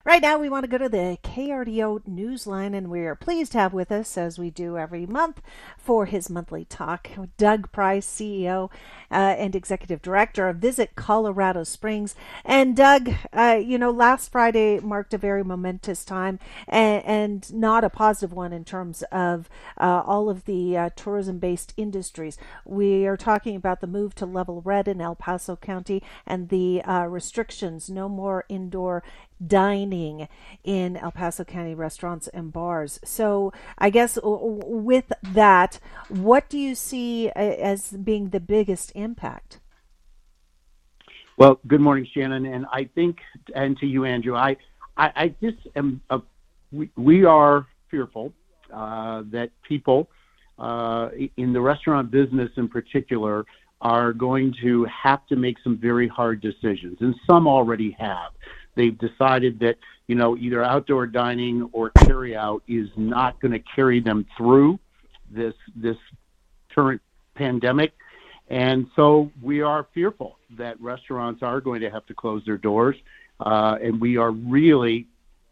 Right now, we want to go to the KRDO Newsline, and we are pleased to have with us, as we do every month, for his monthly talk, Doug Price, CEO and Executive Director of Visit Colorado Springs. And Doug, last Friday marked a very momentous time and not a positive one in terms of all of the tourism-based industries. We are talking about the move to level red in El Paso County and the restrictions, no more indoor dining in El Paso County restaurants and bars. So I guess with that, what do you see as being the biggest impact? Well, good morning, Shannon, and I think, and to you, Andrew, I just am, we are fearful that people in the restaurant business in particular are going to have to make some very hard decisions, and some already have. They've decided that, either outdoor dining or carry out is not going to carry them through this current pandemic. And so we are fearful that restaurants are going to have to close their doors. And we are really,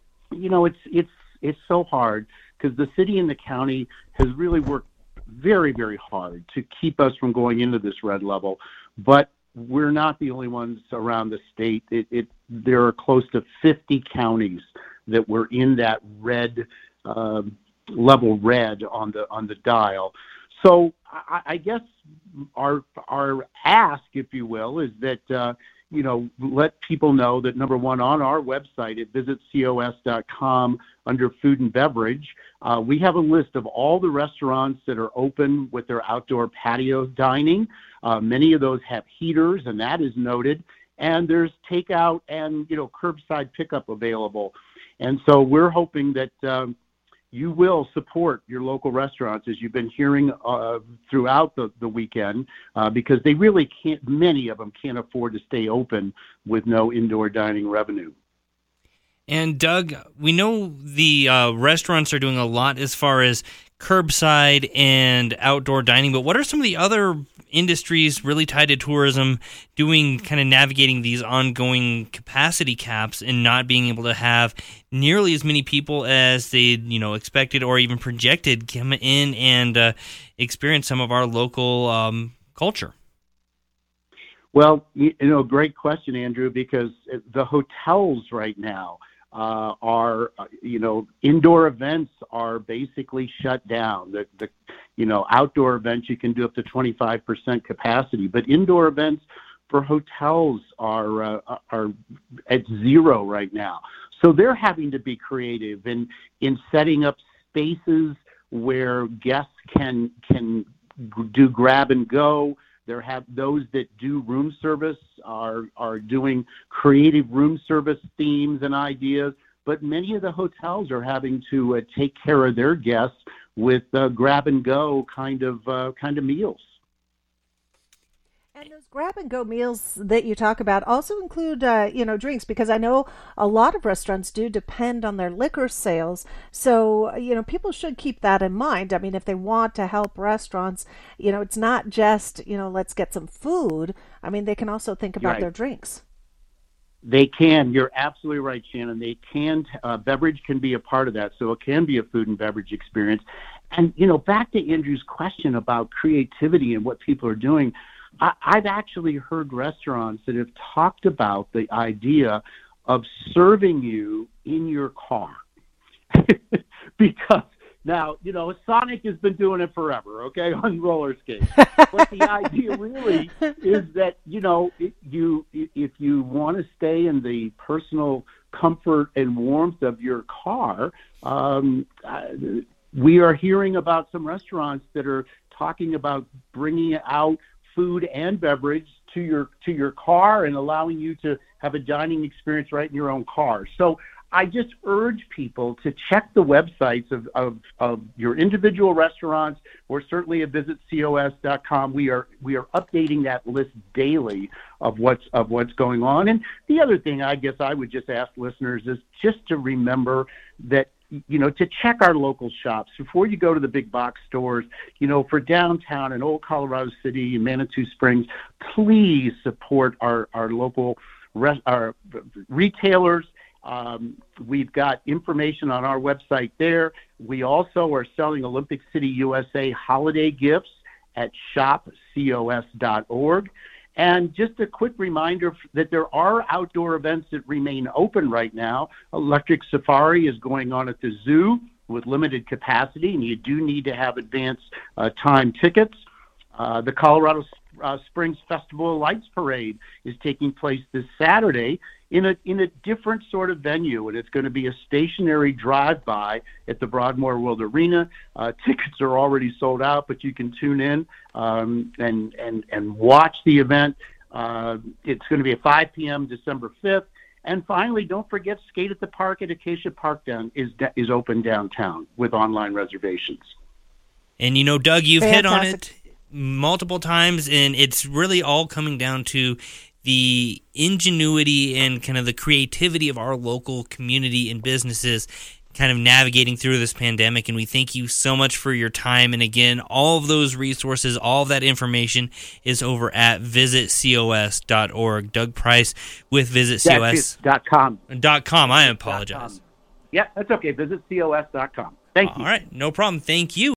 it's so hard because the city and the county has really worked very, very hard to keep us from going into this red level. But we're not the only ones around the state. There are close to 50 counties that were in that red level red on the dial. So I guess our ask, if you will, is that let people know that, number one, on our website at visitcos.com under food and beverage, we have a list of all the restaurants that are open with their outdoor patio dining. Many of those have heaters, and that is noted. And there's takeout and, curbside pickup available. And so we're hoping that you will support your local restaurants, as you've been hearing throughout the weekend, because they really can't, many of them can't afford to stay open with no indoor dining revenue. And Doug, we know the restaurants are doing a lot as far as curbside and outdoor dining, but what are some of the other industries really tied to tourism doing, kind of navigating these ongoing capacity caps and not being able to have nearly as many people as they expected or even projected come in and experience some of our local culture? Well, great question, Andrew, because the hotels right now are, indoor events are basically shut down. The outdoor events, you can do up to 25% capacity, but indoor events for hotels are at zero right now. So they're having to be creative in setting up spaces where guests can do grab and go. There have those that do room service are doing creative room service themes and ideas, but many of the hotels are having to take care of their guests with grab and go kind of meals. And those grab and go meals that you talk about also include, drinks, because I know a lot of restaurants do depend on their liquor sales. So, people should keep that in mind. I mean, if they want to help restaurants, it's not just, let's get some food. I mean, they can also think about their drinks. They can. You're absolutely right, Shannon. They can. Beverage can be a part of that, so it can be a food and beverage experience. And, back to Andrew's question about creativity and what people are doing, I've actually heard restaurants that have talked about the idea of serving you in your car. Because now, Sonic has been doing it forever, okay, on roller skates. But the idea really is that, if you want to stay in the personal comfort and warmth of your car, we are hearing about some restaurants that are talking about bringing out food and beverage to your car and allowing you to have a dining experience right in your own car. So I just urge people to check the websites of your individual restaurants, or certainly at visitcos.com. We are updating that list daily of what's going on. And the other thing I guess I would just ask listeners is just to remember that, to check our local shops before you go to the big box stores. For downtown and Old Colorado City and Manitou Springs, please support our local our retailers. We've got information on our website there. We also are selling Olympic City USA holiday gifts at shopcos.org. And just a quick reminder that there are outdoor events that remain open right now. Electric Safari is going on at the zoo with limited capacity, and you do need to have advance time tickets. The Colorado Springs Festival of Lights Parade is taking place this Saturday in a different sort of venue, and it's going to be a stationary drive-by at the Broadmoor World Arena. Tickets are already sold out, but you can tune in and watch the event. It's going to be at 5 p.m. December 5th. And finally, don't forget, Skate at the Park at Acacia Park is open downtown with online reservations. And, you know, Doug, you've Fantastic. hit on it multiple times, and it's really all coming down to the ingenuity and kind of the creativity of our local community and businesses kind of navigating through this pandemic. And we thank you so much for your time. And again, all of those resources, all of that information is over at visitcos.org. Doug Price with visitcos.com. .com. I apologize. Yeah, that's okay. Visitcos.com. Thank you. All right. No problem. Thank you.